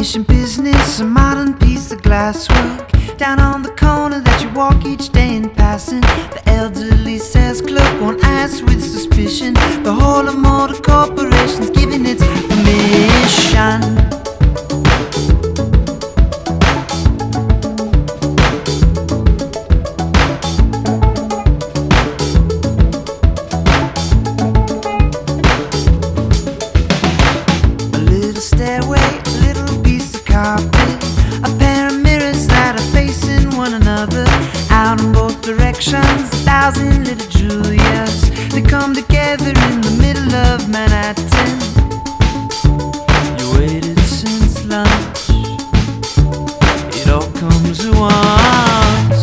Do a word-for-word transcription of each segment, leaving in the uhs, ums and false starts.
Unfinished business, a modern piece of glasswork down on the corner that you walk each day in passing. The elderly sales clerk won't ask with suspicion. The whole of motor corporation's giving its permission. Stairway, a little piece of carpet, a pair of mirrors that are facing one another. Out in both directions, a thousand little Julias. They come together in the middle of Manhattan. You waited since lunch. It all comes at once.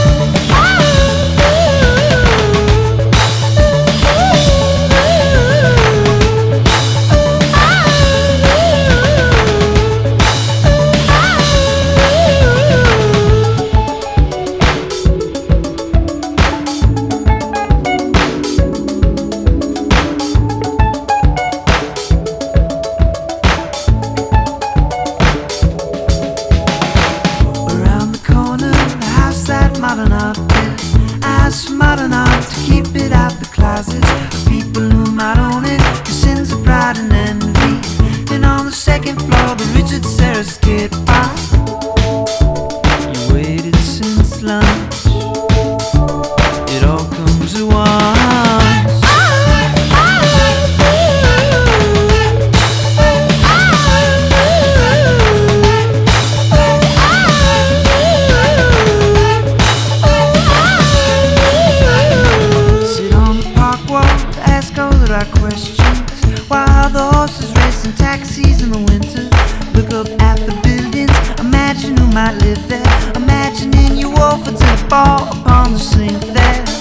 Modern art, ask for modern art to keep it out the closets. People who might own it, your sins of pride and envy. Then on the second floor, the Richard Serra skid park. You waited since lunch. It all comes at once. Questions while the horses race in taxis in the winter. Look up at the buildings, imagine who might live there. Imagining you offer to fall upon the sink there.